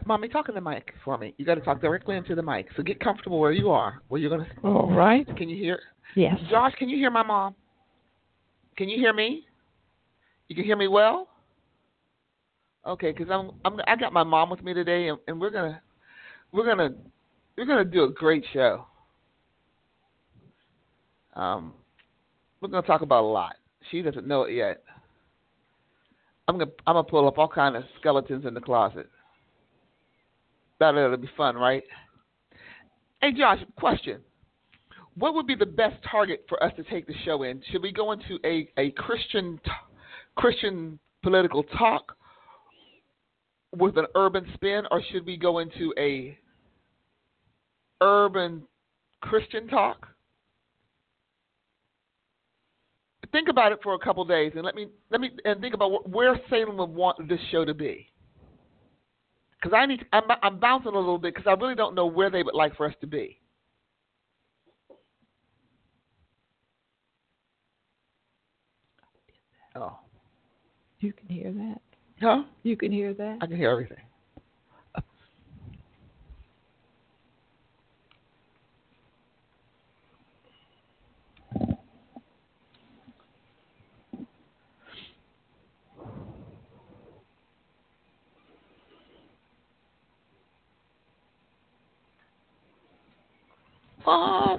Mommy, talk in the mic for me. You got to talk directly into the mic. So get comfortable where you are, where you're going to. All right. Can you hear? Yes. Josh, can you hear my mom? Can you hear me? You can hear me well? Okay, because I got my mom with me today, and we're gonna we're gonna do a great show. Um, we're gonna talk about a lot. She doesn't know it yet. I'm gonna pull up all kind of skeletons in the closet. That'll be fun, right? Hey, Josh, question. What would be the best target for us to take the show in? Should we go into a Christian political talk with an urban spin, or should we go into a urban Christian talk? Think about it for a couple days, and let me and think about where Salem would want this show to be. Because I'm bouncing a little bit because I really don't know where they would like for us to be. Oh, You can hear that. huh? You can hear that. I can hear everything. What?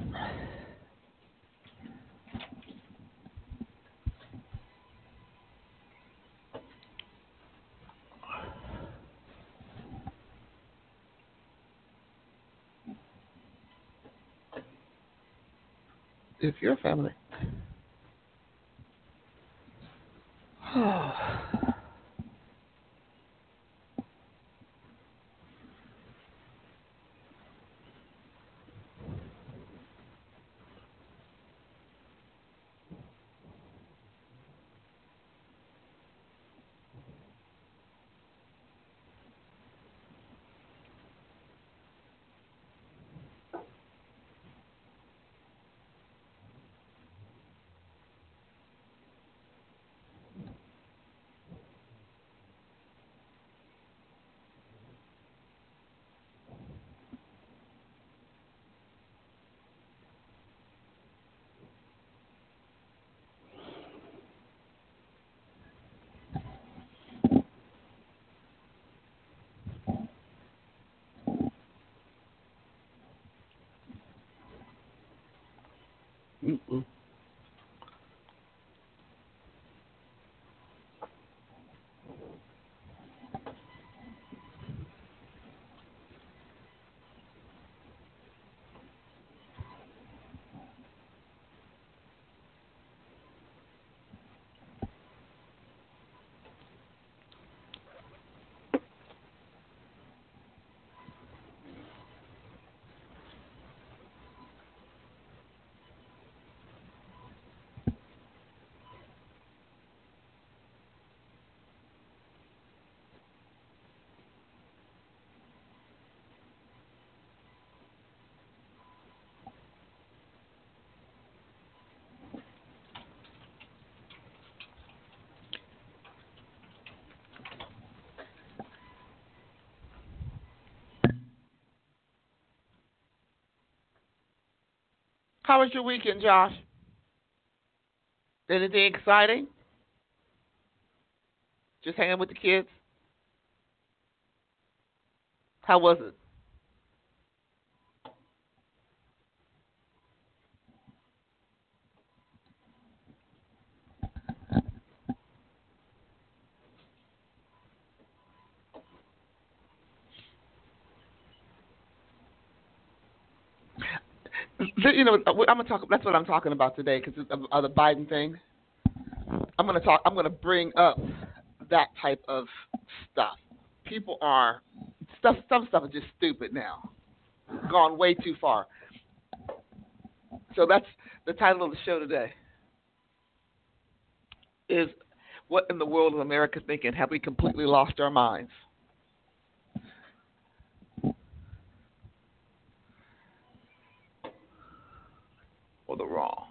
If you're a family. Mm-mm. How was your weekend, Josh? Anything exciting? Just hanging with the kids? How was it? You know, I'm gonna talk. That's what I'm talking about today because of the Biden thing. I'm gonna talk. I'm gonna bring up that type of stuff. People are stuff. Some stuff is just stupid now, gone way too far. So that's the title of the show today. Is what in the world is America thinking? Have we completely lost our minds? Or the wrong?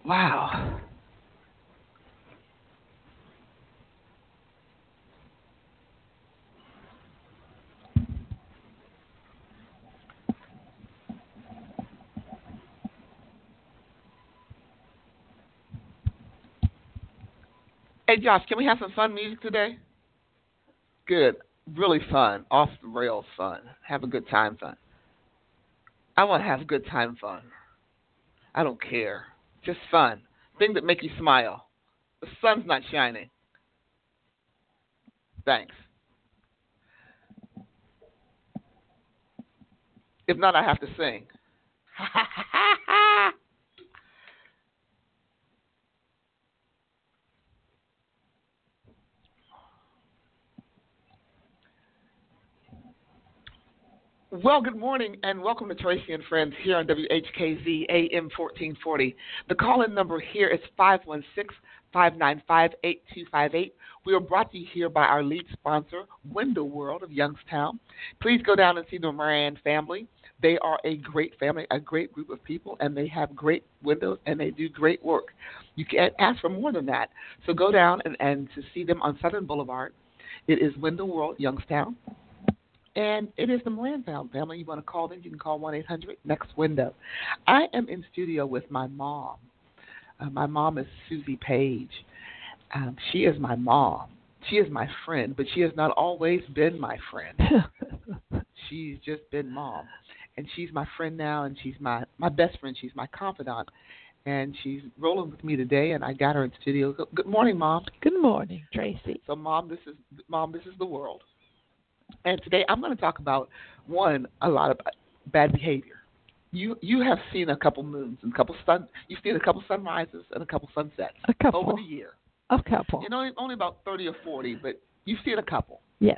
Wow. Hey, Josh, can we have some fun music today? Good. Really fun. Off the rails fun. Have a good time fun. I want to have a good time fun. I don't care. Just fun. Things that make you smile. The sun's not shining. Thanks. If not, I have to sing. Well, good morning and welcome to Tracy and Friends here on WHKZ AM 1440. The call-in number here is 516-595-8258. We are brought to you here by our lead sponsor, Window World of Youngstown. Please go down and see the Moran family. They are a great family, a great group of people, and they have great windows and they do great work. You can't ask for more than that. So go down and to see them on Southern Boulevard. It is Window World, Youngstown. And it is the Moran family. You want to call them, you can call 1-800-NEXT-WINDOW. I am in studio with my mom. My mom is Susie Page. She is my mom. She is my friend, but she has not always been my friend. She's just been mom. And she's my friend now, and she's my best friend. She's my confidant. And she's rolling with me today, and I got her in studio. Good morning, Mom. Good morning, Tracy. So, Mom, this is the world. And today I'm going to talk about, a lot of bad behavior. You have seen a couple moons and you've seen a couple sunrises and a couple sunsets over the year. A couple. You know, only about 30 or 40, but you've seen a couple. Yes.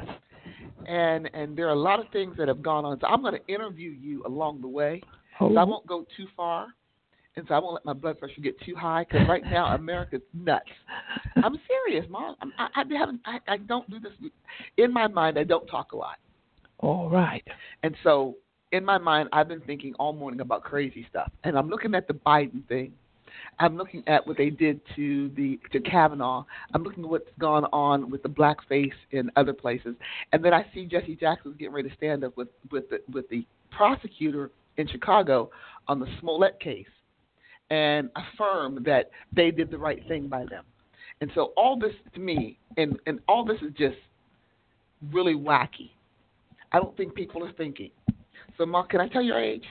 And there are a lot of things that have gone on. So I'm going to interview you along the way. Oh. So I won't go too far. And so I won't let my blood pressure get too high because right now America's nuts. I'm serious, Mom. I don't do this. In my mind, I don't talk a lot. All right. And so in my mind, I've been thinking all morning about crazy stuff. And I'm looking at the Biden thing. I'm looking at what they did to Kavanaugh. I'm looking at what's gone on with the blackface in other places. And then I see Jesse Jackson's getting ready to stand up with the prosecutor in Chicago on the Smollett case and affirm that they did the right thing by them. And so all this to me, and all this is just really wacky. I don't think people are thinking. So, Mom, can I tell your age?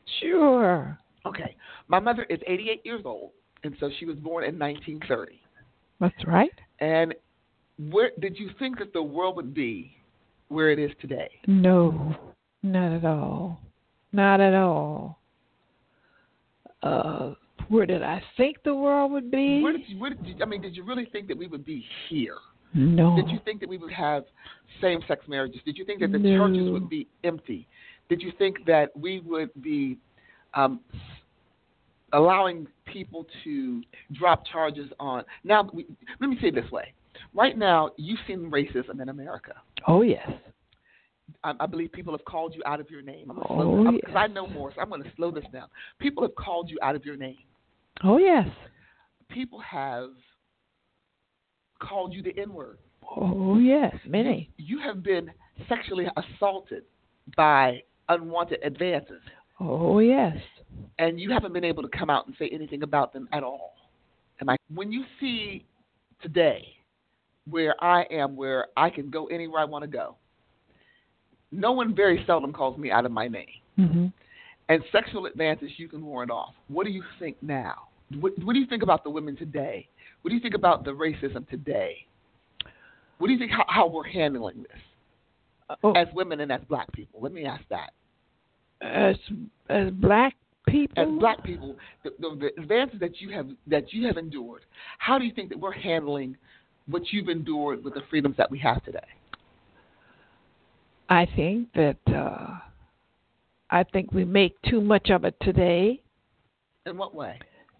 Sure. Okay. My mother is 88 years old, and so she was born in 1930. That's right. And where did you think that the world would be where it is today? No, not at all. Not at all. Where did I think the world would be? Did you really think that we would be here? No. Did you think that we would have same-sex marriages? Did you think that the churches would be empty? Did you think that we would be allowing people to drop charges on? Now, let me say it this way. Right now, you've seen racism in America. Oh, yes. I believe people have called you out of your name. Because I know more, so I'm going to slow this down. People have called you out of your name. Oh, yes. People have called you the N-word. Oh, yes, many. You have been sexually assaulted by unwanted advances. Oh, yes. And you haven't been able to come out and say anything about them at all. When you see today where I am, where I can go anywhere I want to go, no one very seldom calls me out of my name. Mm-hmm. And sexual advances, you can warrant off. What do you think now? What do you think about the women today? What do you think about the racism today? What do you think how we're handling this as women and as black people? Let me ask that. As black people? As black people, the advances that you have endured, how do you think that we're handling what you've endured with the freedoms that we have today? I think that we make too much of it today. In what way?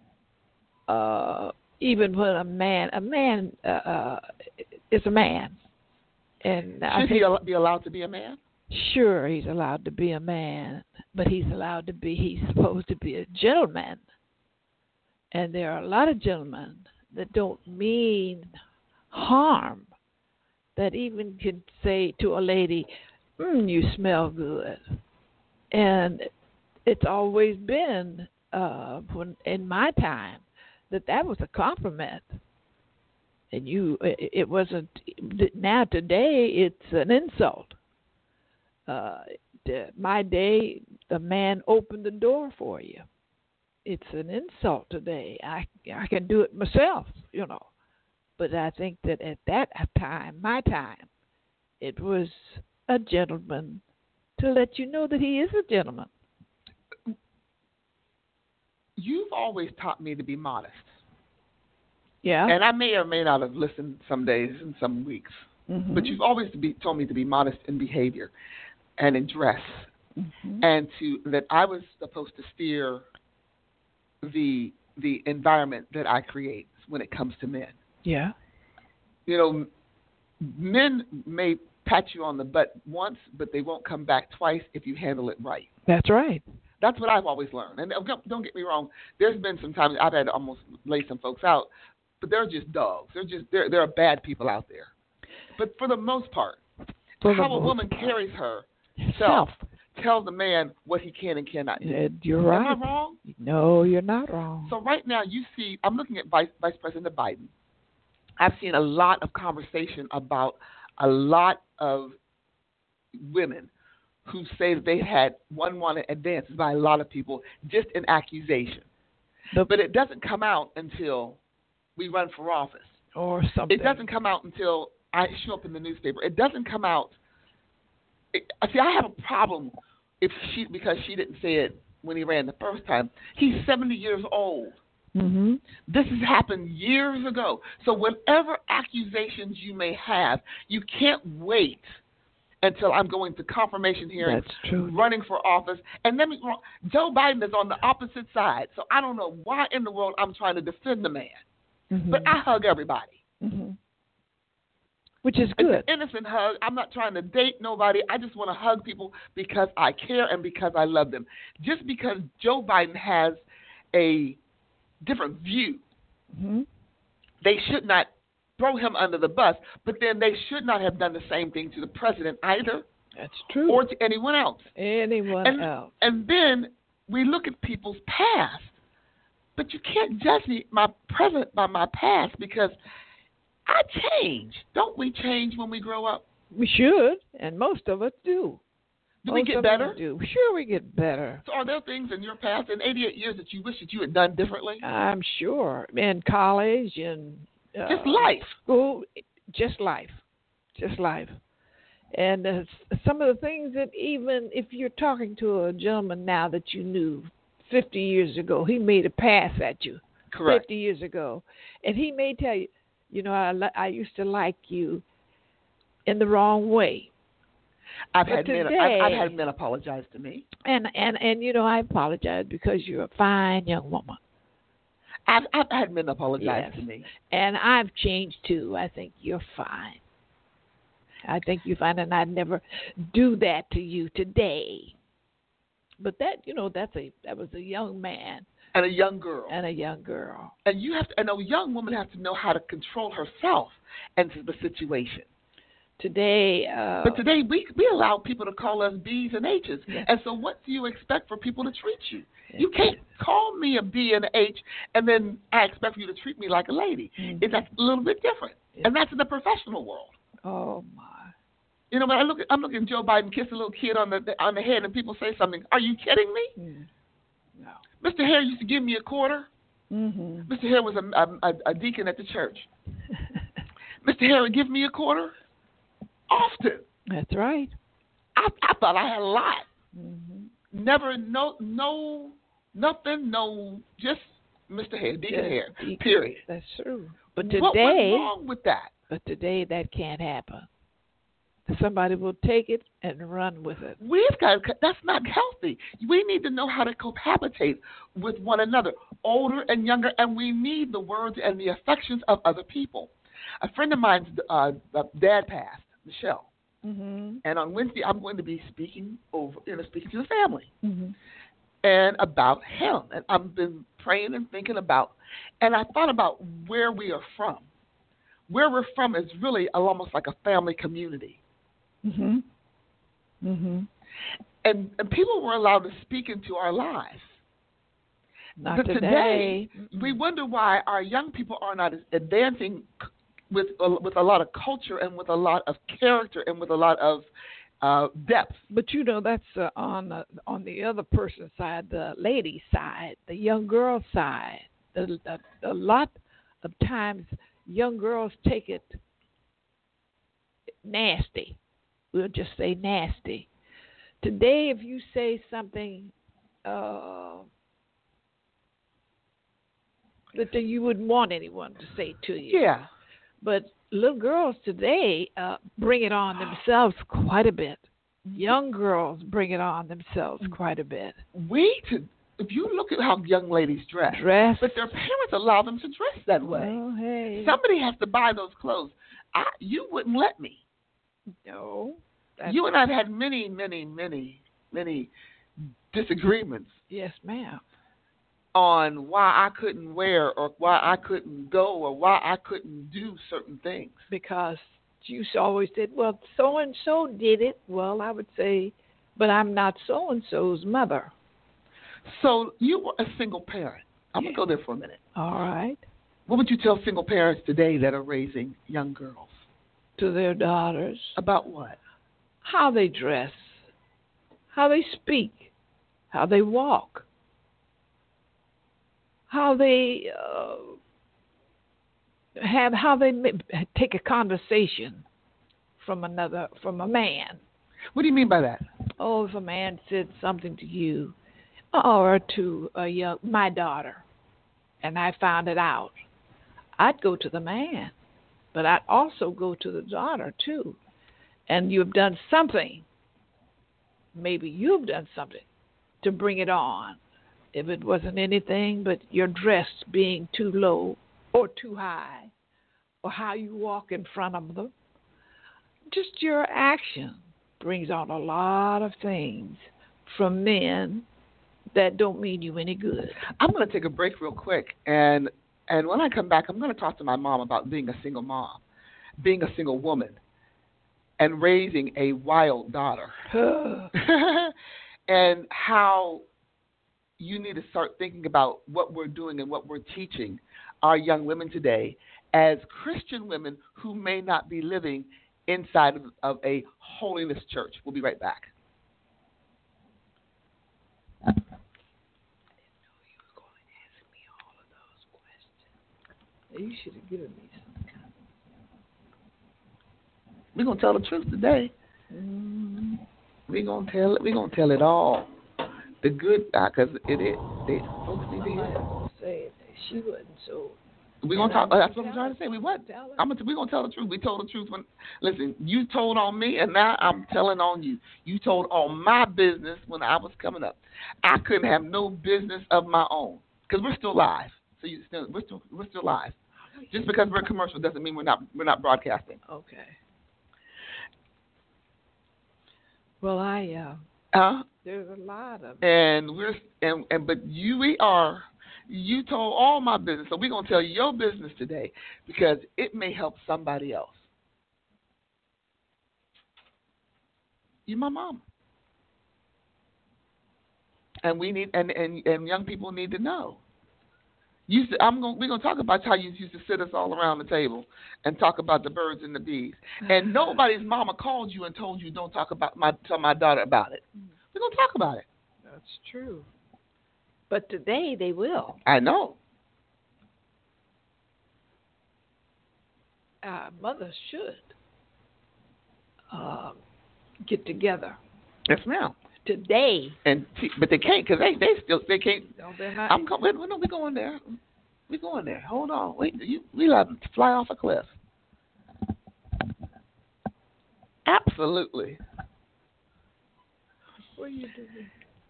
Even when a man is a man, and should he be allowed to be a man? Sure, he's allowed to be a man, but he's supposed to be a gentleman. And there are a lot of gentlemen that don't mean harm, that even can say to a lady, you smell good. And it's always been, in my time, that was a compliment. And it wasn't, now today it's an insult. My day, the man opened the door for you. It's an insult today. I can do it myself, But I think that at that time, my time, it was a gentleman to let you know that he is a gentleman. You've always taught me to be modest. Yeah. And I may or may not have listened some days and some weeks. Mm-hmm. But you've always told me to be modest in behavior and in dress. Mm-hmm. And that I was supposed to steer the environment that I create when it comes to men. Yeah. Men may pat you on the butt once, but they won't come back twice if you handle it right. That's right. That's what I've always learned. And don't get me wrong, there's been some times I've had to almost lay some folks out, but they're just dogs. There are bad people out there. But for the most part, how a woman carries herself tells the man what he can and cannot do. You're right. Am I wrong? No, you're not wrong. So right now you see, I'm looking at Vice President Biden. I've seen a lot of conversation about a lot of women who say that they had unwanted advances by a lot of people just in accusation. But it doesn't come out until we run for office. Or something. It doesn't come out until I show up in the newspaper. It doesn't come out. I have a problem because she didn't say it when he ran the first time. He's 70 years old. Mm-hmm. This has happened years ago. So whatever accusations you may have, you can't wait until I'm going to confirmation hearings, That's true. running for office. And let me wrong, Joe Biden is on the opposite side. So I don't know why in the world I'm trying to defend the man. Mm-hmm. But I hug everybody. Mm-hmm. Which is good. It's an innocent hug. I'm not trying to date nobody. I just want to hug people because I care and because I love them. Just because Joe Biden has a different view, mm-hmm. they should not throw him under the bus, but then they should not have done the same thing to the president either. That's true. Or to anyone else. Else. And then we look at people's past, but you can't judge me, my present by my past, because I change. Don't we change when we grow up? We should, and most of us do. Do we get better? Do. Sure, we get better. So are there things in your past, in 88 years, that you wish that you had done differently? I'm sure. In college and just life. School, just life. And some of the things that even if you're talking to a gentleman now that you knew 50 years ago, he made a pass at you. Correct. 50 years ago. And he may tell you, I used to like you in the wrong way. I've had men apologize to me. And I apologize because you're a fine young woman. I've had men apologize to me. And I've changed too. I think you're fine. I think you're fine, and I'd never do that to you today. But that was a young man. And a young girl. And a young woman has to know how to control herself and the situation. Today, but today we allow people to call us B's and H's. Yes. And so what do you expect for people to treat you? Yes. You can't call me a B and an H and then I expect for you to treat me like a lady. Mm-hmm. That's a little bit different. Yes. And that's in the professional world. Oh my. When I'm looking at Joe Biden kiss a little kid on the head and people say something, are you kidding me? No. Mr. Hare used to give me a quarter. Mm-hmm. Mr. Hare was a deacon at the church. Mr. Hare would give me a quarter often. That's right. I thought I had a lot. Mm-hmm. Never, nothing, just Mr. Hare, Deacon Hare, period. That's true. But today, what's wrong with that? But today that can't happen. Somebody will take it and run with it. That's not healthy. We need to know how to cohabitate with one another, older and younger, and we need the words and the affections of other people. A friend of mine's dad passed, Michelle, mm-hmm. and on Wednesday I'm going to be speaking to the family. Mm-hmm. and about him. And I've been praying and thinking about, and I thought about where we are from. Where we're from is really almost like a family community. Mhm. Mhm. And people were allowed to speak into our lives. Not But today. we wonder why our young people are not advancing with a lot of culture and with a lot of character and with a lot of depth. But that's on the other person's side, the lady side, the young girl side. A lot of times, young girls take it nasty. We'll just say nasty. Today, if you say something that you wouldn't want anyone to say to you. Yeah. But little girls today bring it on themselves quite a bit. Young girls bring it on themselves quite a bit. If you look at how young ladies dress, but their parents allow them to dress that way. Oh, hey. Somebody has to buy those clothes. You wouldn't let me. No. You and I have had many, many, many, many disagreements. Yes, ma'am. On why I couldn't wear or why I couldn't go or why I couldn't do certain things. Because you always said, well, so-and-so did it. Well, I would say, but I'm not so-and-so's mother. So you were a single parent. I'm going to go there for a minute. All right. What would you tell single parents today that are raising young girls? To their daughters. About what? How they dress, how they speak, how they walk, how they take a conversation from a man. What do you mean by that? Oh, if a man said something to you or to my daughter, and I found it out, I'd go to the man, but I'd also go to the daughter too. And you've done something, maybe you've done something to bring it on. If it wasn't anything but your dress being too low or too high, or how you walk in front of them, just your action brings on a lot of things from men that don't mean you any good. I'm going to take a break real quick, and when I come back, I'm going to talk to my mom about being a single mom, being a single woman, and raising a wild daughter. And how you need to start thinking about what we're doing and what we're teaching our young women today as Christian women who may not be living inside of a holiness church. We'll be right back. I didn't know you were going to ask me all of those questions. You should have given me some. We're gonna tell the truth today. Mm-hmm. We're gonna tell it all. The good, because folks need to hear. Say she wasn't so. We're gonna talk. That's what I'm trying to say. We what? We're gonna tell the truth. We told the truth when. Listen, you told on me, and now I'm telling on you. You told all my business when I was coming up. I couldn't have no business of my own because we're still live. So we're still live. Just because we're commercial doesn't mean we're not broadcasting. Okay. Well, there's a lot of. But you told all my business, so we're gonna tell your business today because it may help somebody else. You're my mom, and we need and young people need to know. We're gonna talk about how you used to sit us all around the table and talk about the birds and the bees. And nobody's mama called you and told you don't tell my daughter about it. We're gonna talk about it. That's true. But today they will. I know. Mothers should get together. Yes, ma'am. Today. But they can't because they can't. No, they're not. No, we're going there. We're going there. Hold on. Wait. We let them fly off a cliff. Absolutely. What are you doing?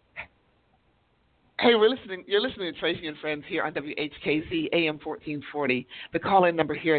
Hey, you're listening to Tracy and Friends here on WHKZ AM 1440. The call-in number here is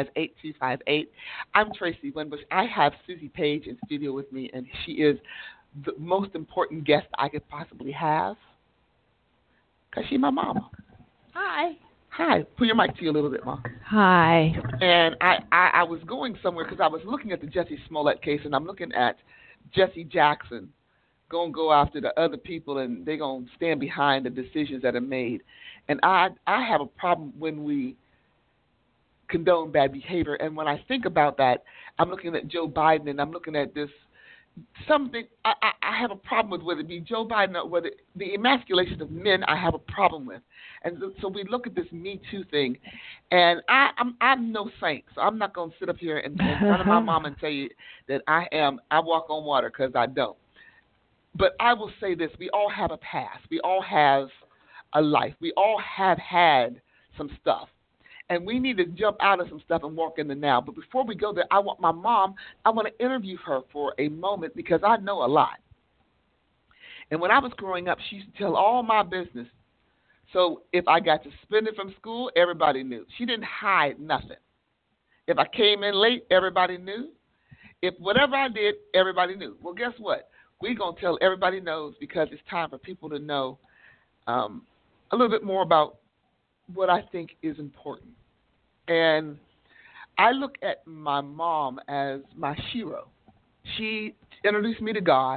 516-595-8258. I'm Tracy Winbush. I have Susie Page in studio with me, and she is the most important guest I could possibly have, because she's my mama. Hi. Hi. Put your mic to you a little bit, Mom. Hi. And I was going somewhere because I was looking at the Jussie Smollett case, and I'm looking at Jesse Jackson going to go after the other people, and they're going to stand behind the decisions that are made. And I have a problem when we condone bad behavior. And when I think about that, I'm looking at Joe Biden, and I'm looking at this something I have a problem with, whether it be Joe Biden or whether the emasculation of men I have a problem with. And so we look at this Me Too thing, and I'm no saint, so I'm not going to sit up here in front of my mom and tell you that I walk on water, because I don't. But I will say this: we all have a past, we all have a life, we all have had some stuff. And we need to jump out of some stuff and walk in the now. But before we go there, I want to interview her for a moment, because I know a lot. And when I was growing up, she used to tell all my business. So if I got suspended from school, everybody knew. She didn't hide nothing. If I came in late, everybody knew. If whatever I did, everybody knew. Well, guess what? We're going to tell everybody knows, because it's time for people to know a little bit more about what I think is important. And I look at my mom as my shero. She introduced me to God,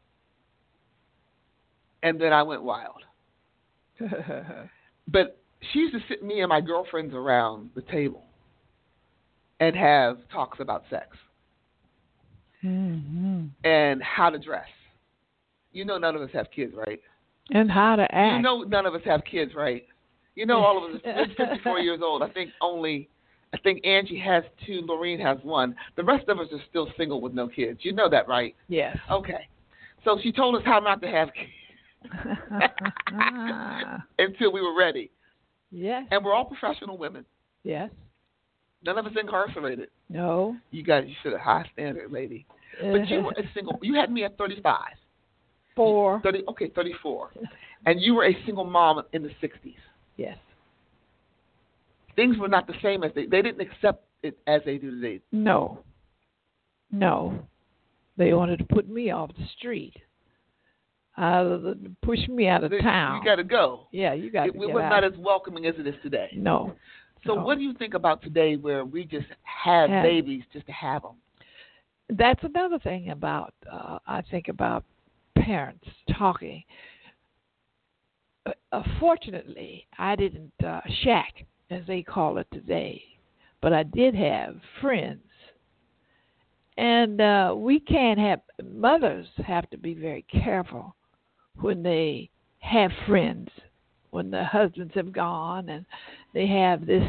and then I went wild. But she used to sit me and my girlfriends around the table and have talks about sex and how to dress. You know, none of us have kids, right? And how to act. You know, none of us have kids, right? You know, all of us are 54 years old. I think Angie has 2, Lorene has 1. The rest of us are still single with no kids. You know that, right? Yes. Okay. So she told us how not to have kids until we were ready. Yes. And we're all professional women. Yes. None of us incarcerated. No. You should have high standard, lady. But you were a single. You had me at 35. 34. And you were a single mom in the 60s. Yes. Things were not the same as they didn't accept it as they do today. No. They wanted to put me off the street. Push me out of town. You got to go. Yeah, you got to get out. It was not as welcoming as it is today. No. So what do you think about today, where we just have babies just to have them? That's another thing about, I think, about parents talking. Fortunately, I didn't shack, as they call it today, but I did have friends. And mothers have to be very careful when they have friends, when the husbands have gone and they have this,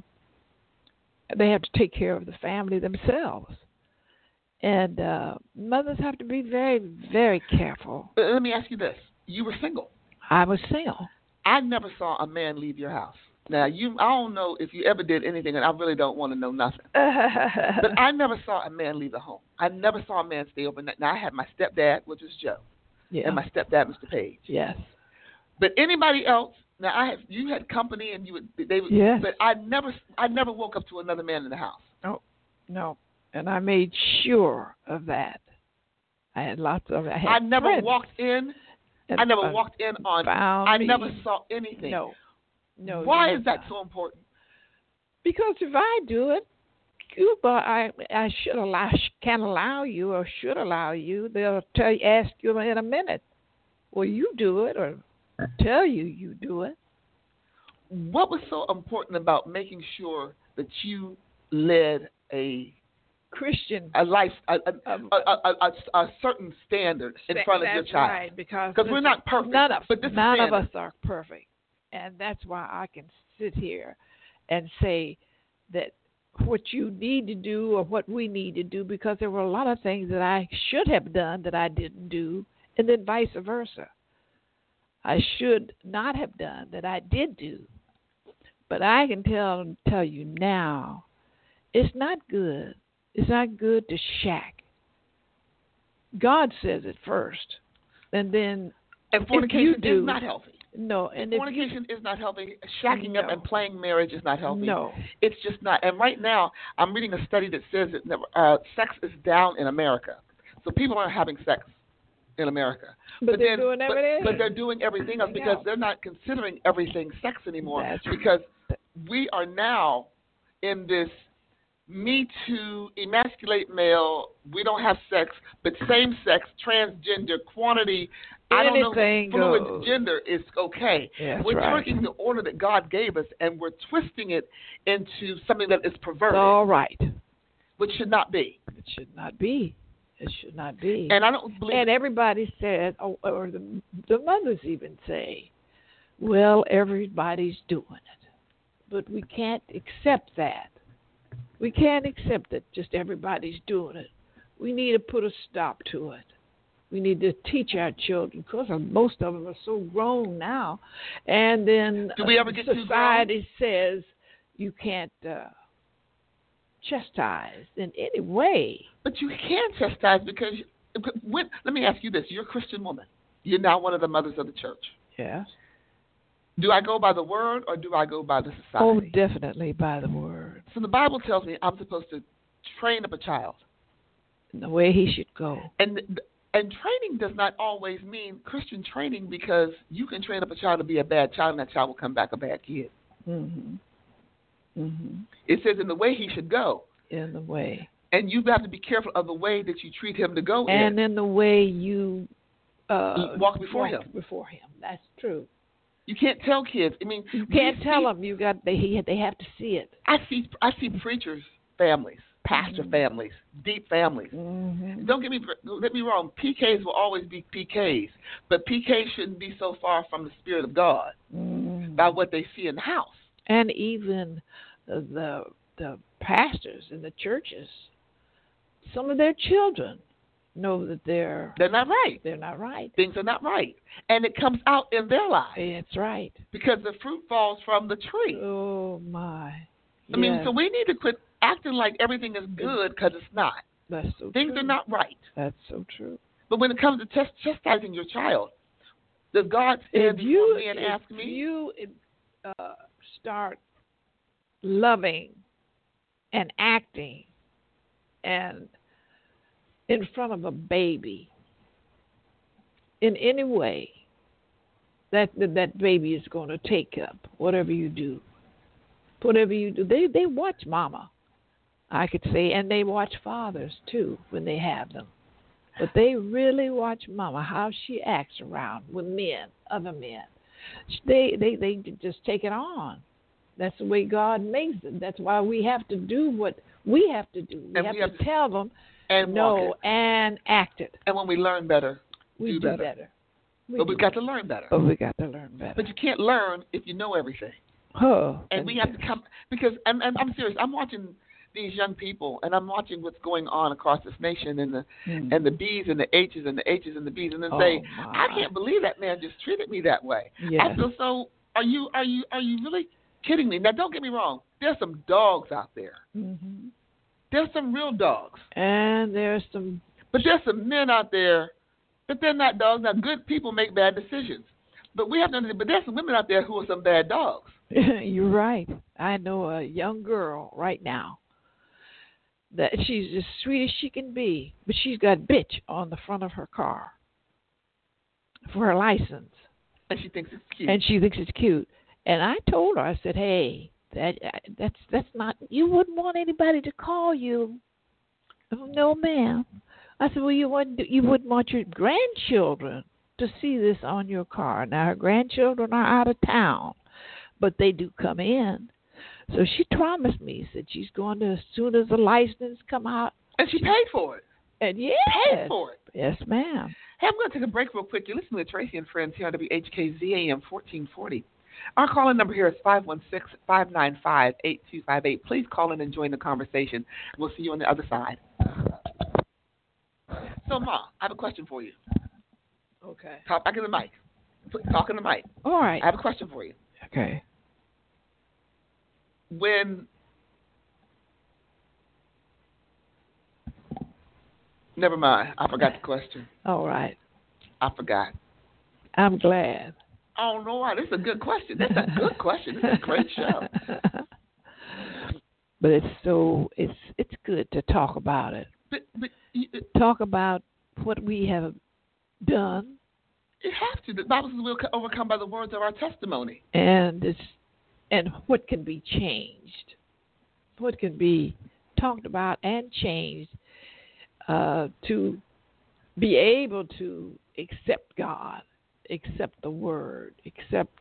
they have to take care of the family themselves. And mothers have to be very, very careful. Let me ask you this. You were single. I was single. I never saw a man leave your house. Now, I don't know if you ever did anything, and I really don't want to know nothing. But I never saw a man leave the home. I never saw a man stay overnight. Now, I had my stepdad, which was Joe, and my stepdad, Mr. Page. Yes. But anybody else, now you had company, and yes. But I never woke up to another man in the house. No. And I made sure of that. I had lots of. I never friends. walked in. I never walked in on. I never saw anything. No. Why is that so important? Because if I do it, I can allow you or should allow you. They'll ask you in a minute. Well, you do it, or tell you do it. What was so important about making sure that you led a Christian, a life, a certain standard in front of your child? Right, because we're not perfect. None of us are perfect, and that's why I can sit here and say that what you need to do or what we need to do, because there were a lot of things that I should have done that I didn't do, and then vice versa. I should not have done that I did do, but I can tell you now, it's not good. It's not good to shack. God says it first, and then fornication is not healthy. No, and fornication is not healthy. Shacking up and playing marriage is not healthy. No, it's just not. And right now, I'm reading a study that says that sex is down in America, so people aren't having sex. in America. But they're doing everything. But they're doing everything else because they're not considering everything sex anymore. That's because we are now in this Me Too, emasculate male, we don't have sex, but same sex, transgender, quantity, I don't know, fluid gender is okay. Yes, we're taking the order that God gave us and we're twisting it into something that is perverted. All right. Which should not be. It should not be. It should not be. And I don't believe. And everybody said, or the mothers even say, well, everybody's doing it. But we can't accept that. We can't accept that just everybody's doing it. We need to put a stop to it. We need to teach our children, because most of them are so grown now. And then do we ever get society says you can't chastise in any way. But you can chastise because, let me ask you this. You're a Christian woman. You're now one of the mothers of the church. Yes. Do I go by the word or do I go by the society? Oh, definitely by the word. So the Bible tells me I'm supposed to train up a child in the way he should go. And training does not always mean Christian training, because you can train up a child to be a bad child and that child will come back a bad kid. Mm-hmm. Mm-hmm. It says in the way he should go. In the way. And you have to be careful of the way that you treat him to go in. And in the way you walk before him. That's true. You can't tell kids. I mean, you can't tell them. They have to see it. I see preachers' families, pastor families, deep families. Mm-hmm. Don't get me wrong. PKs will always be PKs, but PKs shouldn't be so far from the Spirit of God by what they see in the house. And even the pastors in the churches, some of their children know that they're not right. They're not right. Things are not right. And it comes out in their lives. That's right. Because the fruit falls from the tree. Oh, my. I mean, so we need to quit acting like everything is good, because it's not. That's so Things true. are not right. That's so true. But when it comes to chastising your child, does God stand before me and ask me? If you start loving and acting and in front of a baby in any way, that baby is going to take up whatever you do. Whatever you do, they watch mama, I could say, and they watch fathers too when they have them. But they really watch mama, how she acts around with men, other men. They just take it on. That's the way God makes them. That's why we have to do what we have to do. We have to tell them and no and act it. And when we learn better, we do better. But we've got to learn better. But we got to learn better. But you can't learn if you know everything. Oh, and we have to come, because, and I'm serious, I'm watching these young people, and I'm watching what's going on across this nation, and the B's and the H's and the H's and the B's, and then say, I can't believe that man just treated me that way. Yes. I feel so. Are you really kidding me? Now, don't get me wrong. There's some dogs out there. Mm-hmm. There's some real dogs. And but there's some men out there, but they're not dogs. Now, good people make bad decisions. But we have to understand, but there's some women out there who are some bad dogs. You're right. I know a young girl right now that she's as sweet as she can be, but she's got bitch on the front of her car for her license. And she thinks it's cute. And I told her, I said, hey, that's not, you wouldn't want anybody to call you. Oh, no, ma'am. I said, well, you wouldn't want your grandchildren to see this on your car. Now, her grandchildren are out of town, but they do come in. So she promised me, said she's going to, as soon as the license come out. And she paid for it. And yes. Paid for it. Yes, ma'am. Hey, I'm going to take a break real quick. You're listening to Tracy and Friends here on WHKZ AM 1440. Our call-in number here is 516-595-8258. Please call in and join the conversation. We'll see you on the other side. So, Ma, I have a question for you. Okay. Talk back in the mic. Talk in the mic. All right. I have a question for you. Okay. Never mind. I forgot the question. All right. I forgot. I'm glad. I don't know why. This is a good question. That's a good question. This is a great show. But it's good to talk about it. But talk about what we have done. You have to. The Bible says we'll overcome by the words of our testimony. And what can be changed, what can be talked about and changed to be able to accept God, accept the Word, accept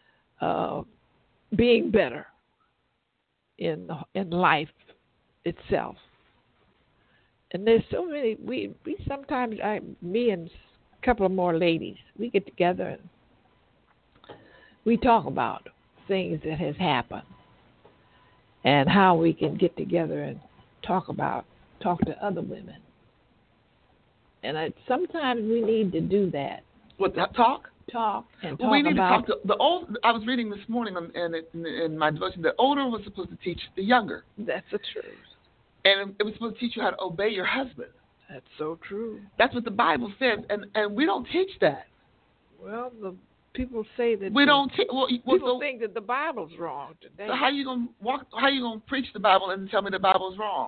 being better in life itself. And there's so many. We sometimes, me and a couple of more ladies, we get together and we talk about things that has happened and how we can get together and talk to other women. And sometimes we need to do that. What, talk? Talk and talk we need about. to talk to the old. I was reading this morning in my devotion. The older was supposed to teach the younger. That's the truth. And it was supposed to teach you how to obey your husband. That's so true. That's what the Bible says, and we don't teach that. Well, the people say that we don't. People think that the Bible's wrong today. So how you gonna How you gonna preach the Bible and tell me the Bible's wrong?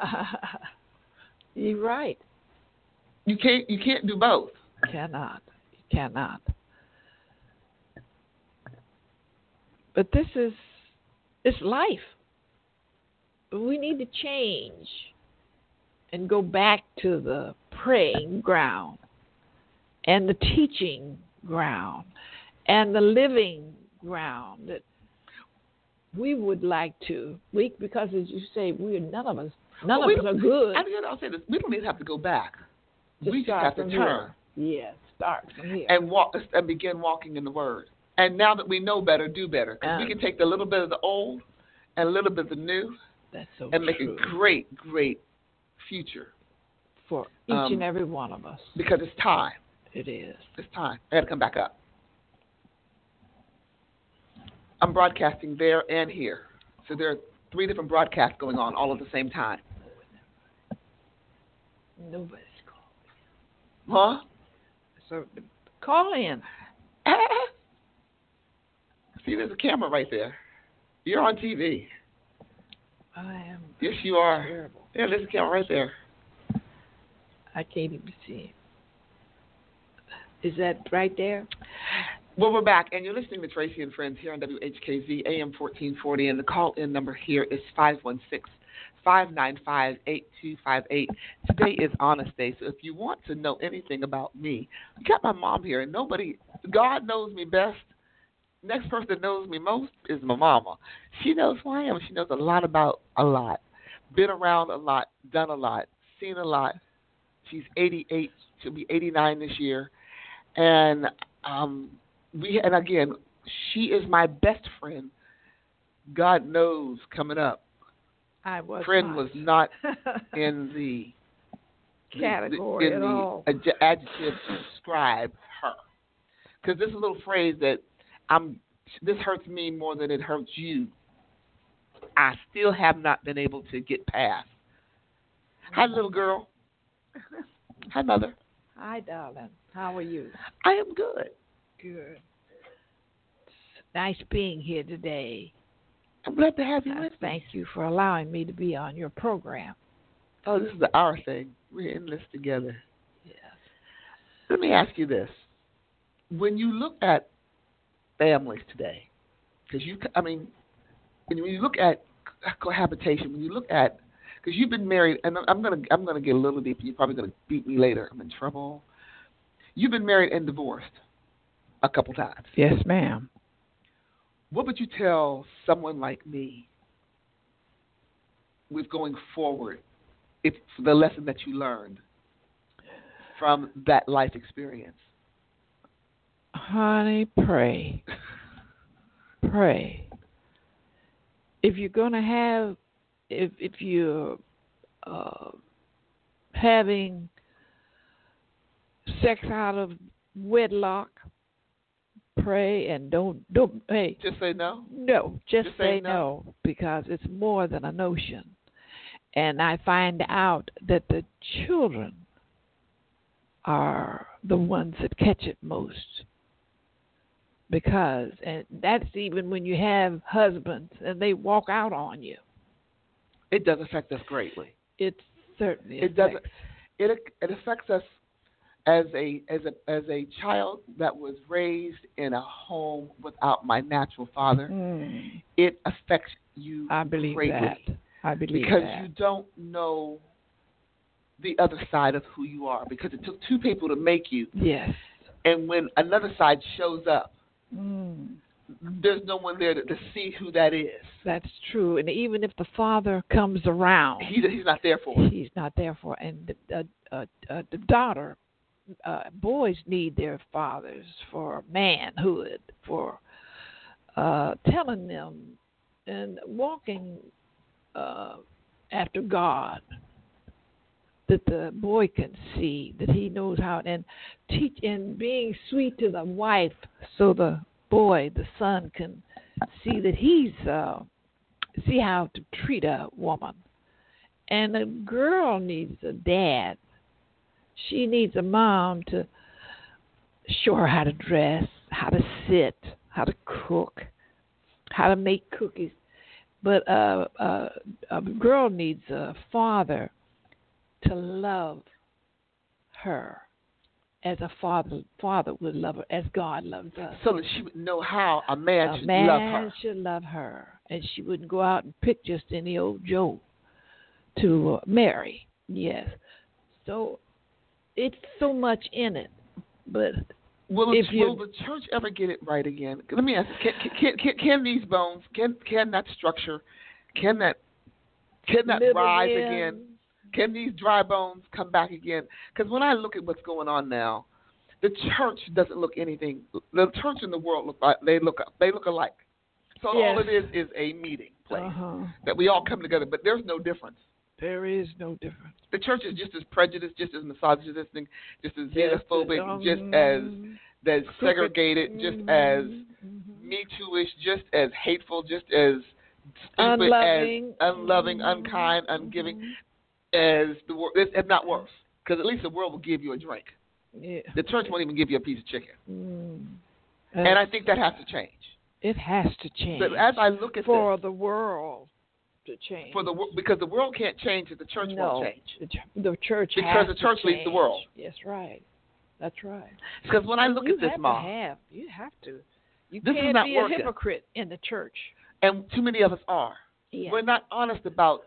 You're right. You can't do both. You cannot. But it's life. We need to change and go back to the praying ground and the teaching ground and the living ground that we would like to. Because as you say, none of us are good. I'll say this: we don't even have to go back. We just start have to from turn. Yes, start from here and begin walking in the Word. And now that we know better, do better. Because we can take a little bit of the old and a little bit of the new. That's so and make true. a great, great future for each and every one of us. Because it's time. It is. It's time. I got to come back up. I'm broadcasting there and here. So there are 3 different broadcasts going on all at the same time. Nobody's calling. Huh? So call in. See, there's a camera right there. You're on TV. I am. Yes, you are. Terrible. Yeah, there's a camera right there. I can't even see it. Is that right there? Well, we're back, and you're listening to Tracy and Friends here on WHKZ AM 1440, and the call-in number here is 516-595-8258. Today is Honest Day, so if you want to know anything about me, we got my mom here, and God knows me best. Next person that knows me most is my mama. She knows who I am. She knows a lot about a lot. Been around a lot, done a lot, seen a lot. She's 88. She'll be 89 this year. And again, she is my best friend. God knows coming up. Friend was not in the category at all. Adjective to describe her. Because this is a little phrase that this hurts me more than it hurts you. I still have not been able to get past. Hi, little girl. Hi, mother. Hi, darling. How are you? I am good. Good. It's nice being here today. I'm glad to have you with me. Thank you for allowing me to be on your program. Oh, this is our thing. We're in this together. Yes. Let me ask you this. When you look at families today, because when you look at cohabitation, when you look at, because you've been married, and I'm gonna get a little deep. You're probably gonna beat me later. I'm in trouble. You've been married and divorced a couple times. Yes, ma'am. What would you tell someone like me with going forward, if the lesson that you learned from that life experience? Honey, pray. Pray. If you're going to have, if you're having sex out of wedlock, pray and don't hey. Just say no? No, just say no, because it's more than a notion. And I find out that the children are the ones that catch it most. Because, and that's even when you have husbands and they walk out on you. It does affect us greatly. It certainly it does. It affects us as a child that was raised in a home without my natural father, it affects you I believe greatly. that. I believe because that. you don't know the other side of who you are, because it took two people to make you. Yes. And when another side shows up, Mm. there's no one there to see who that is. That's true. And even if the father comes around, He's not there for it. he's not there for it. And the daughter, boys need their fathers for manhood, for telling them and walking after God, that the boy can see, that he knows how, and teach, and being sweet to the wife, so the boy, the son, can see that he's see how to treat a woman. And a girl needs a dad. She needs a mom to show her how to dress, how to sit, how to cook, how to make cookies. But a girl needs a father to love her as a father would love her, as God loves us. So that she would know how a man should love her. A man should love her, and she wouldn't go out and pick just any old Joe to marry. Yes. So it's so much in it, but will the church ever get it right again? Let me ask: Can these bones, can that structure, can that rise again? Can these dry bones come back again? Because when I look at what's going on now, the church doesn't look anything. The church and the world look alike. So yes. all it is a meeting place that we all come together, but there's no difference. There is no difference. The church is just as prejudiced, just as misogynistic, just as xenophobic, just as segregated, just as Me Too-ish, just as hateful, just as stupid, as unloving, unkind, ungiving as the world, if not worse. Because at least the world will give you a drink. Yeah. The church won't even give you a piece of chicken. And I think that has to change. It has to change. But as I look at the world to change. Because the world can't change if the church won't change. The church because the church leads the world. Yes, right. That's right. Because when I look at this, Mom, you have to. You this can't is not be working. a hypocrite in the church. And too many of us are. Yeah. We're not honest about.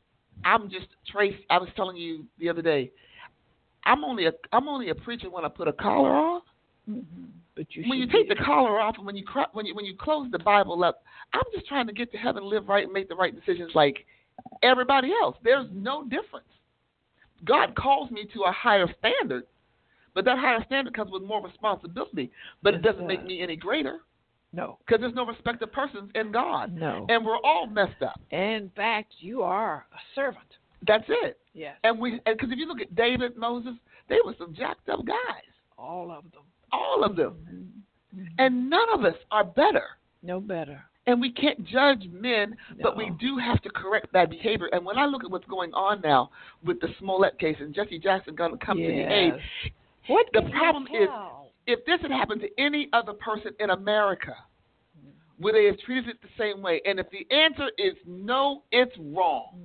Trace. I was telling you the other day. I'm only a preacher when I put a collar on. Mm-hmm. But when you take the collar off and when you close the Bible up, I'm just trying to get to heaven, live right, and make the right decisions like everybody else. There's no difference. God calls me to a higher standard, but that higher standard comes with more responsibility. But it doesn't make me any greater. No. Because there's no respect of persons in God. No. And we're all messed up. In fact, you are a servant. That's it. Yes. And because if you look at David, Moses, they were some jacked up guys. All of them. All of them. Mm-hmm. And none of us are better. No better. And we can't judge men, but we do have to correct bad behavior. And when I look at what's going on now with the Smollett case and Jesse Jackson going to come to the aid, the problem is if this had happened to any other person in America, would they have treated it the same way? And if the answer is no, it's wrong.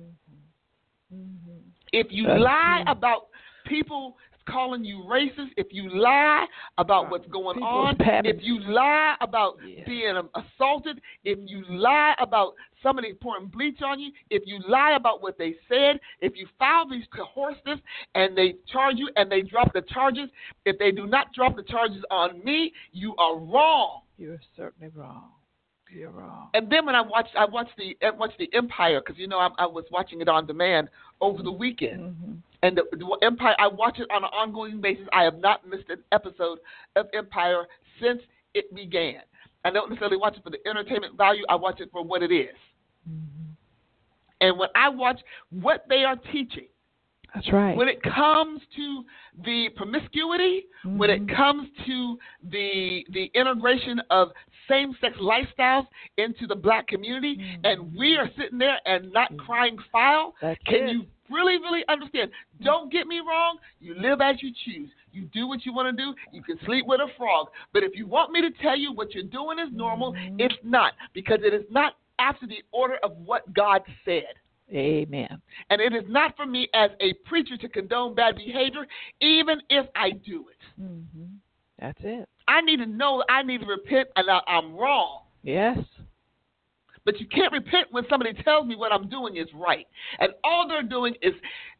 Mm-hmm. If you lie about people calling you racist, if you lie about what's going on, if you lie about being assaulted, if you lie about somebody pouring bleach on you, if you lie about what they said, if you file these coercitives and they charge you and they drop the charges, if they do not drop the charges on me, you are wrong. You're certainly wrong. You're wrong. And then when I watched the Empire, because I was watching it on demand over the weekend. Mm-hmm. And the Empire, I watch it on an ongoing basis. I have not missed an episode of Empire since it began. I don't necessarily watch it for the entertainment value. I watch it for what it is. Mm-hmm. And when I watch what they are teaching, that's right. When it comes to the promiscuity, when it comes to the integration of same-sex lifestyles into the black community, and we are sitting there and not crying foul, can you really, really understand? Don't get me wrong. You live as you choose. You do what you want to do. You can sleep with a frog. But if you want me to tell you what you're doing is normal, it's not, because it is not after the order of what God said. Amen. And it is not for me as a preacher to condone bad behavior, even if I do it. Mm-hmm. That's it. I need to know I need to repent and I'm wrong. Yes. But you can't repent when somebody tells me what I'm doing is right. And all they're doing is,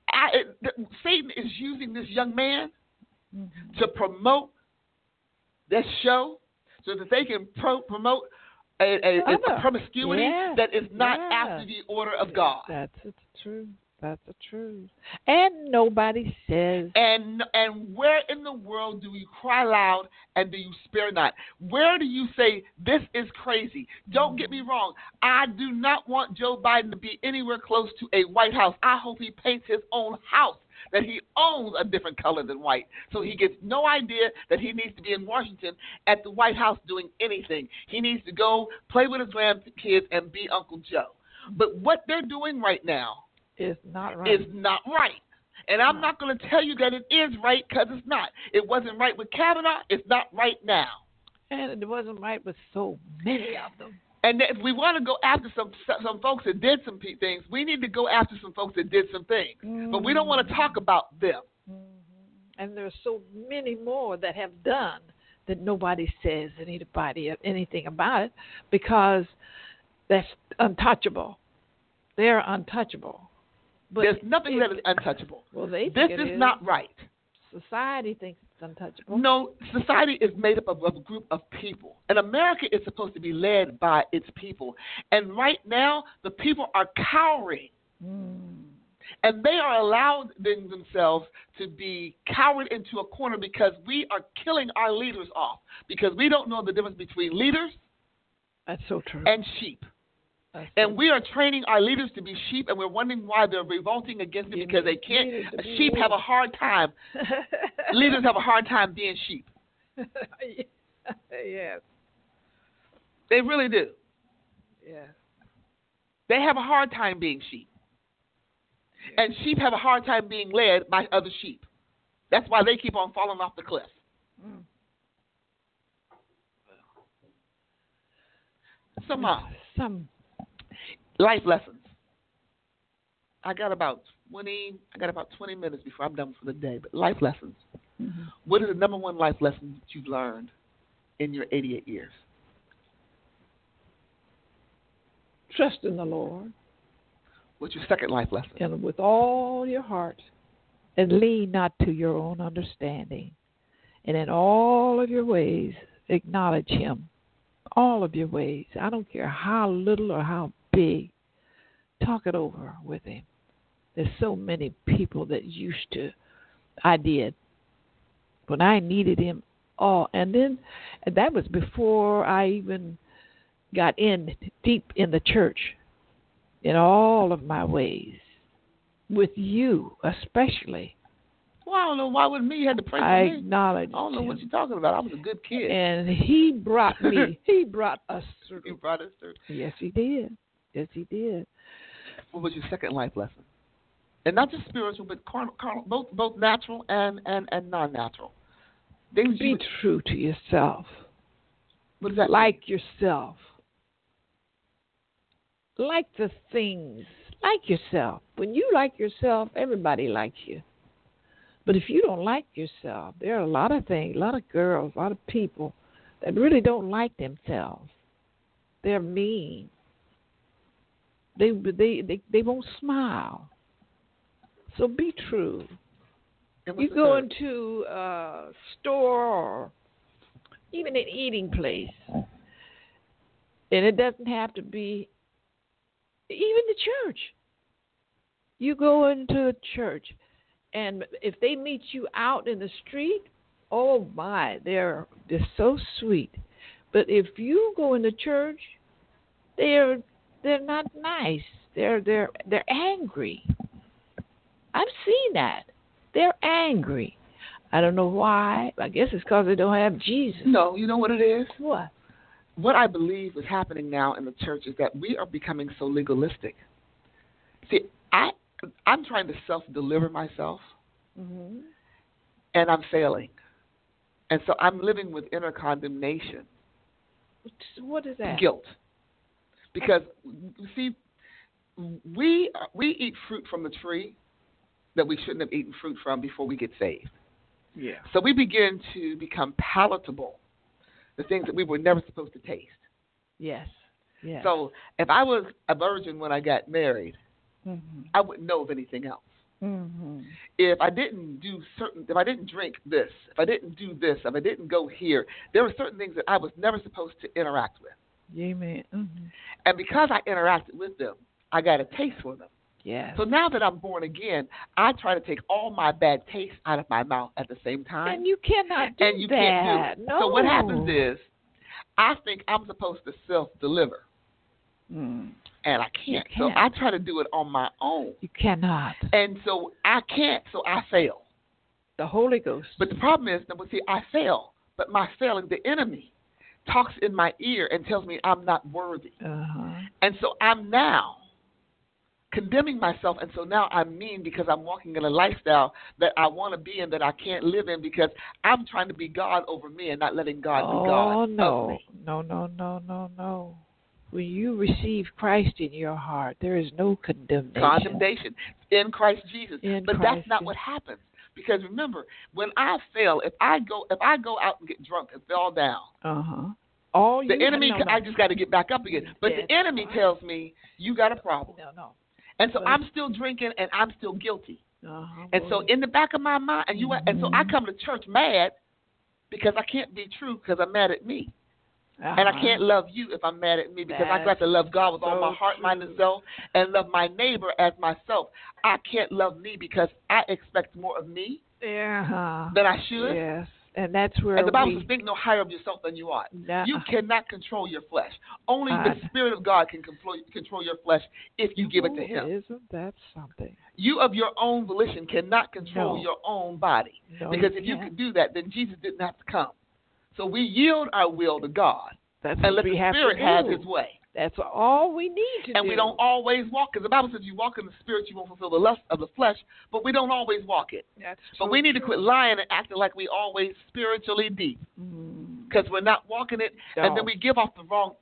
Satan is using this young man to promote this show so that they can promote a promiscuity that is not after the order of God. That's the truth. That's the truth. And nobody says. And where in the world do you cry loud and do you spare not? Where do you say this is crazy? Don't get me wrong. I do not want Joe Biden to be anywhere close to a White House. I hope he paints his own house that he owns a different color than white. So he gets no idea that he needs to be in Washington at the White House doing anything. He needs to go play with his grandkids and be Uncle Joe. But what they're doing right now is not right. And I'm not going to tell you that it is right because it's not. It wasn't right with Kavanaugh. It's not right now. And it wasn't right with so many of them. And if we want to go after some folks that did some things, we need to go after some folks that did some things. But we don't want to talk about them. And there's so many more that have done that nobody says anything about it because that's untouchable. They're untouchable. But there's nothing that is untouchable. Well, this is not right. Society thinks it's untouchable. No, society is made up of a group of people. And America is supposed to be led by its people. And right now, the people are cowering. And they are allowing themselves to be cowered into a corner because we are killing our leaders off. Because we don't know the difference between leaders That's so true. and sheep. And we are training our leaders to be sheep, and we're wondering why they're revolting against it because they can't. Sheep have a hard time. Leaders have a hard time being sheep. Yes. They really do. Yes. They have a hard time being sheep. And sheep have a hard time being led by other sheep. That's why they keep on falling off the cliff. Some life lessons. I got about 20 minutes before I'm done for the day. But life lessons. What is the number one life lesson that you've learned in your 88 years? Trust in the Lord. What's your second life lesson? And with all your heart, and lean not to your own understanding. And in all of your ways, acknowledge Him. All of your ways. I don't care how little or how big. Talk it over with Him. There's so many people that I did when I needed Him all. And that was before I even got in deep in the church in all of my ways. With you especially. Well, I don't know why with me you had to pray for me. I acknowledge I don't know what you're talking about. I was a good kid. And He brought me. He brought us through. He brought us through. Yes, He did. Yes, He did. What was your second life lesson? And not just spiritual, but carnal, both natural and non-natural. Be true to yourself. What does that like mean? Yourself. Like the things. Like yourself. When you like yourself, everybody likes you. But if you don't like yourself, there are a lot of things, a lot of girls, a lot of people that really don't like themselves. They're mean. They won't smile. So be true. You go into a store or even an eating place, and it doesn't have to be even the church. You go into a church, and if they meet you out in the street, oh my, they're so sweet. But if you go into church, they're not nice. They're angry. I've seen that. They're angry. I don't know why. I guess it's because they don't have Jesus. No, you know what it is? What? What I believe is happening now in the church is that we are becoming so legalistic. See, I'm trying to self-deliver myself, and I'm failing. And so I'm living with inner condemnation. What is that? Guilt. Because, you see, we eat fruit from the tree that we shouldn't have eaten fruit from before we get saved. Yeah. So we begin to become palatable, the things that we were never supposed to taste. Yes. Yes. So if I was a virgin when I got married, Mm-hmm. I wouldn't know of anything else. Mm-hmm. If I didn't drink this, if I didn't do this, if I didn't go here, there were certain things that I was never supposed to interact with. Amen. Mm-hmm. And because I interacted with them, I got a taste for them. Yes. So now that I'm born again, I try to take all my bad taste out of my mouth at the same time. And you cannot do and you that. can't do it. No. So what happens is, I think I'm supposed to self-deliver. And I can't. So I try to do it on my own. You cannot. And so I can't, so I fail. The Holy Ghost. But the problem is, I fail. But my failing, the enemy talks in my ear and tells me I'm not worthy. Uh-huh. And so I'm now condemning myself, and so now I'm mean because I'm walking in a lifestyle that I want to be in that I can't live in because I'm trying to be God over me and not letting God be God of me. No. When you receive Christ in your heart, there is no condemnation. Condemnation in Christ Jesus. But that's not Jesus. what happens. Because remember, when I fail, if I go out and get drunk and fall down, the enemy, I just got to get back up again. But the enemy tells me, you got a problem. No. And so I'm still drinking and I'm still guilty. And so in the back of my mind, and so I come to church mad because I can't be true because I'm mad at me. And I can't love you if I'm mad at me because I got to love God with all my heart, mind, and soul, and love my neighbor as myself. I can't love me because I expect more of me than I should. Yes, and that's where and the Bible says, think no higher of yourself than you ought. You cannot control your flesh. Only the Spirit of God can control your flesh if you give it to Him. Isn't that something? You of your own volition cannot control your own body. Because if you could do that, then Jesus didn't have to come. So we yield our will to God and let the Spirit have His way. That's all we need to do. And we don't always walk, because the Bible says you walk in the Spirit, you won't fulfill the lust of the flesh, but we don't always walk it. That's but we need to quit lying and acting like we always spiritually deep, because we're not walking it, and then we give off the wrong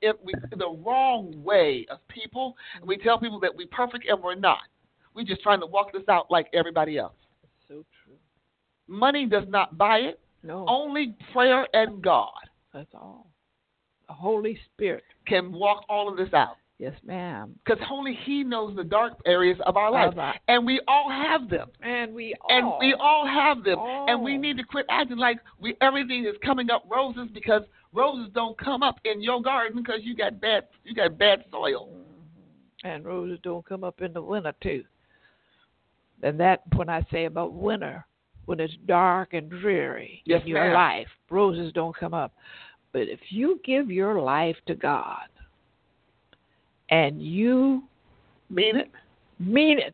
way of people, and we tell people that we're perfect and we're not. We're just trying to walk this out like everybody else. So true. Money does not buy it. No. Only prayer and God. That's all. The Holy Spirit can walk all of this out. Yes, ma'am. Because only He knows the dark areas of our life. And we all have them. And we all have them. And we need to quit acting like everything is coming up roses, because roses don't come up in your garden because you got bad soil. And roses don't come up in the winter too. And that, when I say about winter, when it's dark and dreary in your life, roses don't come up. But if you give your life to God and you mean it,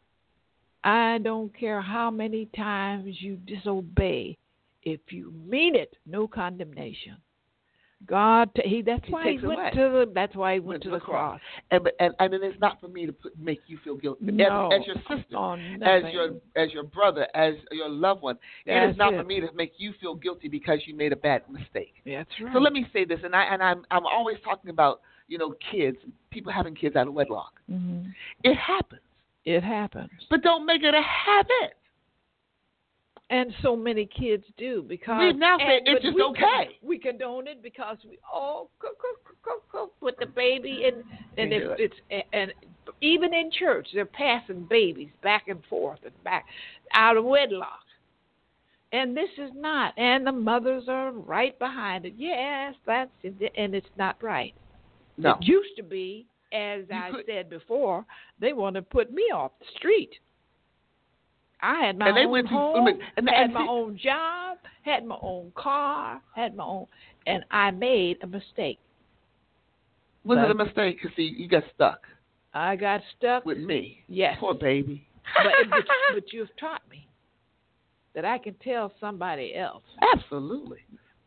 I don't care how many times you disobey. If you mean it, no condemnation. God, that's why he went to the cross. And it's not for me to make you feel guilty. No. As your sister, as your brother, as your loved one. It is not for me to make you feel guilty because you made a bad mistake. That's right. So let me say this, I'm always talking about kids, people having kids out of wedlock. Mm-hmm. It happens. It happens. But don't make it a habit. And so many kids do, because we now say it's just okay. We condone it because we all cook with the baby, and even in church they're passing babies back and forth and back out of wedlock. And this is not, and the mothers are right behind it. Yes, that's it, and it's not right. No. It used to be, as I said before, they want to put me off the street. I had my own home, had my own job, had my own car, and I made a mistake. Was it a mistake? Because, see, you got stuck. I got stuck. With me. Yes. Poor baby. But you've taught me that I can tell somebody else. Absolutely.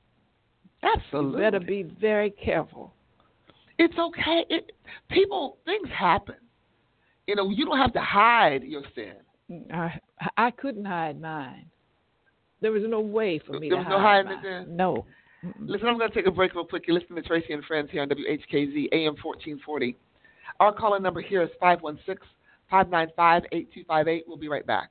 You better be very careful. It's okay. Things happen. You don't have to hide your sin. I couldn't hide mine. There was no way for me to hide. There was no hiding it then? No. Listen, I'm going to take a break real quick. You're listening to Tracy and Friends here on WHKZ AM 1440. Our calling number here is 516-595-8258. We'll be right back.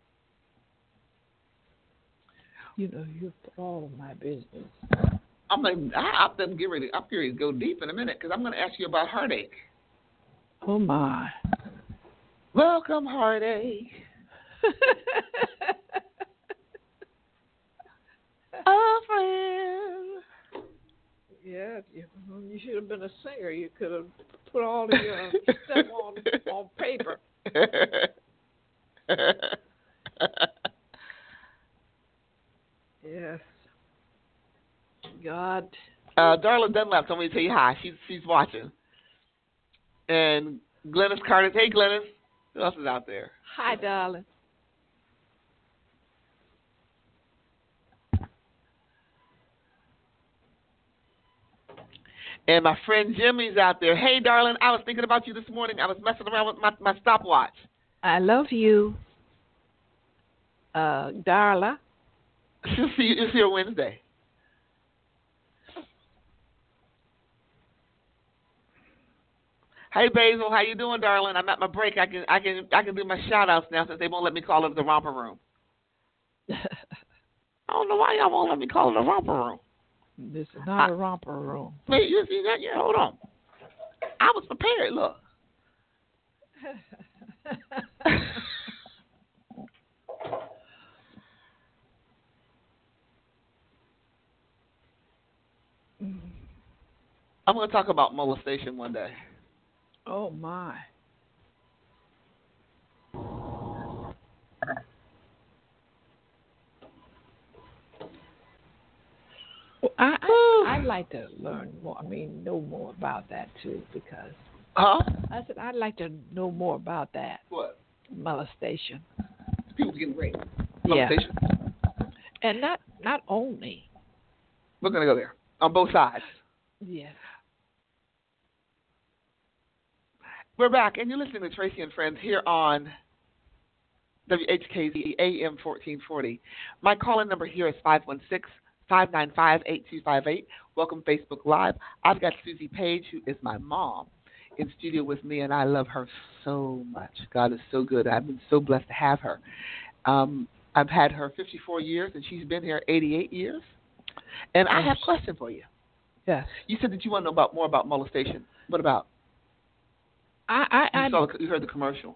You know, you put all of my business. I'm getting ready to go deep in a minute because I'm going to ask you about heartache. Oh, my. Welcome, heartache. A friend. Yeah, you should have been a singer. You could have put all of your stuff on paper. Yes. God. Darla Dunlap told me to tell you hi. She's watching. And Glennis Carter. Hey, Glennis. Who else is out there? Hi, darling. And my friend Jimmy's out there. Hey, darling, I was thinking about you this morning. I was messing around with my stopwatch. I love you, Darla. She'll see you Wednesday. Hey, Basil, how you doing, darling? I'm at my break. I can do my shout-outs now since they won't let me call it the romper room. I don't know why y'all won't let me call it the romper room. This is not a romper room. Wait, you see that? Yeah, hold on. I was prepared. Look. I'm going to talk about molestation one day. Oh, my. Well, I'd like to learn more. Know more about that, too, because... Huh? I said, I'd like to know more about that. What? Molestation. People getting raped. Yeah. Molestation. And not only. We're going to go there. On both sides. Yes. We're back, and you're listening to Tracy and Friends here on WHKZ AM 1440. My call-in number here is 516-595-8258. Welcome, Facebook Live. I've got Susie Page, who is my mom, in studio with me, and I love her so much. God is so good. I've been so blessed to have her. I've had her 54 years, and she's been here 88 years. And I have a question for you. Yes. You said that you want to know more about molestation. What about? You heard the commercial.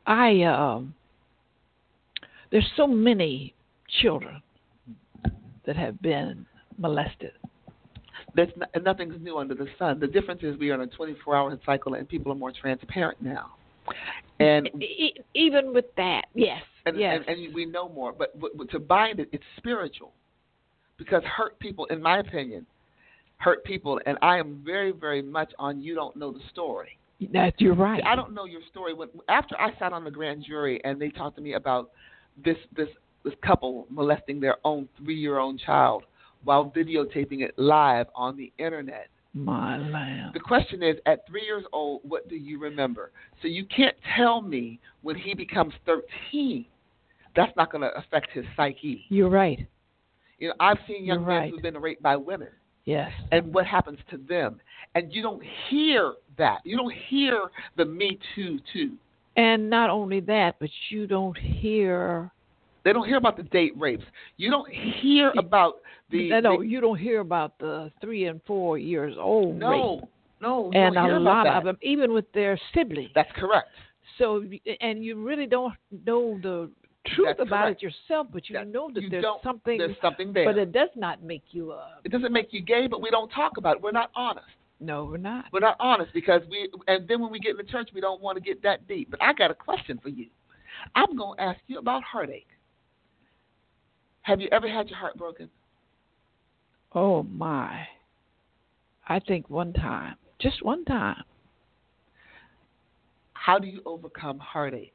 There's so many children that have been molested. Nothing's new under the sun. The difference is we are on a 24-hour cycle, and people are more transparent now. And even with that, yes, yes. And we know more. But to bind it, it's spiritual. Because hurt people, in my opinion, hurt people, and I am very, very much on you don't know the story. You're right. I don't know your story. After I sat on the grand jury and they talked to me about this couple molesting their own 3-year-old child while videotaping it live on the internet. My land. The question is, at 3 years old, what do you remember? So you can't tell me when he becomes 13, that's not going to affect his psyche. You're right. You know, I've seen young men who've been raped by women. Yes. And what happens to them. And you don't hear that. You don't hear the Me Too, too. And not only that, but you don't hear... They don't hear about the date rapes. You don't hear about you don't hear about the 3 and 4 years old rape. No. And a lot of them, even with their siblings. That's correct. So, and you really don't know the truth about it yourself, but you know that there's something there. But it does not make you it doesn't make you gay, but we don't talk about it. We're not honest. No, we're not. We're not honest because and then when we get in the church, we don't want to get that deep. But I got a question for you. I'm going to ask you about heartache. Have you ever had your heart broken? Oh, my. I think one time. Just one time. How do you overcome heartache?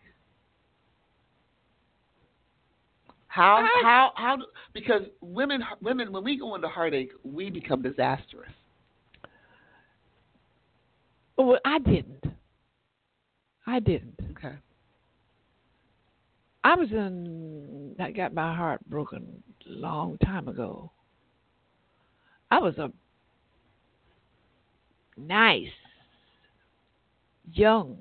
Because women, when we go into heartache, we become disastrous. Well, I didn't. Okay. I got my heart broken a long time ago. I was a nice young,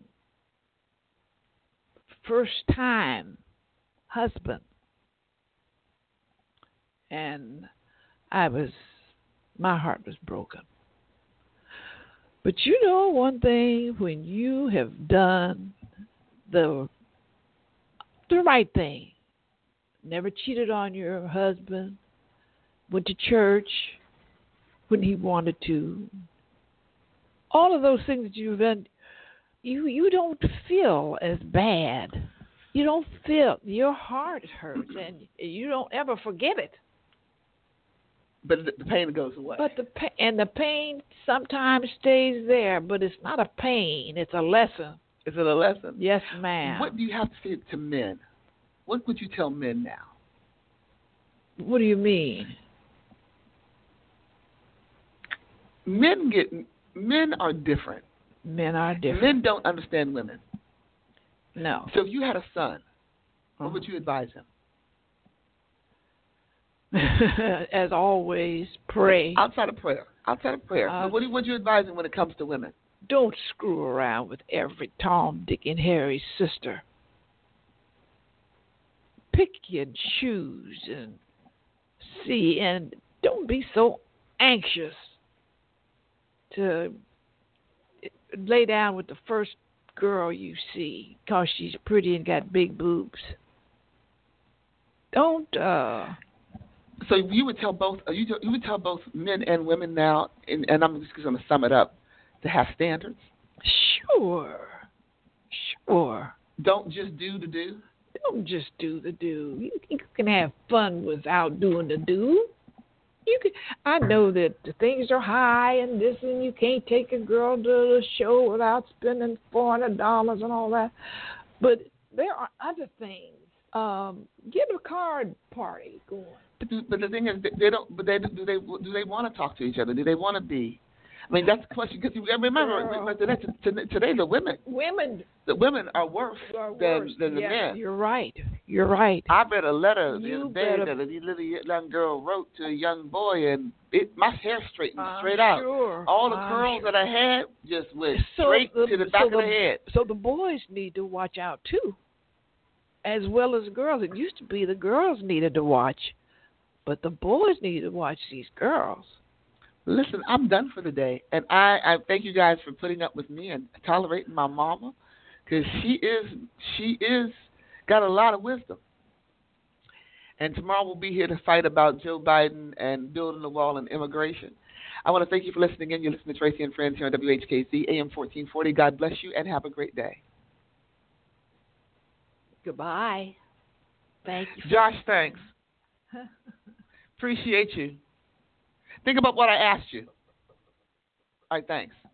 first time husband. And my heart was broken. But you know one thing, when you have done the right thing, never cheated on your husband, went to church when he wanted to, all of those things that you've done, you don't feel as bad. You don't feel, your heart hurts, and you don't ever forget it. But the pain goes away. But the pain sometimes stays there, but it's not a pain. It's a lesson. Is it a lesson? Yes, ma'am. What do you have to say to men? What would you tell men now? What do you mean? Men are different. Men are different. Men don't understand women. No. So if you had a son, what would you advise him? As always, pray. Outside of prayer. What would you advise him when it comes to women? Don't screw around with every Tom, Dick, and Harry's sister. Pick and choose and see, and don't be so anxious to lay down with the first girl you see because she's pretty and got big boobs. Don't. So you would tell both. You would tell both men and women now, and I'm just going to sum it up, to have standards. Sure. Don't just do the do. Don't just do the do. You can have fun without doing the do. You can. I know that the things are high and this, and you can't take a girl to the show without spending $400 and all that. But there are other things. Get a card party going. But the thing is, they don't. But do they want to talk to each other? Do they want to be? I mean, that's the question. Because remember, today the women are worse than the men. You're right. I read a letter the other day that a little young girl wrote to a young boy, and my hair straightened straight out. Sure. All the curls that I had just went straight to the back of the head. So the boys need to watch out too, as well as the girls. It used to be the girls needed to watch, but the boys need to watch these girls. Listen, I'm done for the day, and I thank you guys for putting up with me and tolerating my mama, because she is got a lot of wisdom. And tomorrow we'll be here to fight about Joe Biden and building the wall and immigration. I want to thank you for listening in. You're listening to Tracy and Friends here on WHKZ, AM 1440. God bless you, and have a great day. Goodbye. Thank you. Josh, thanks. Appreciate you. Think about what I asked you. All right, thanks.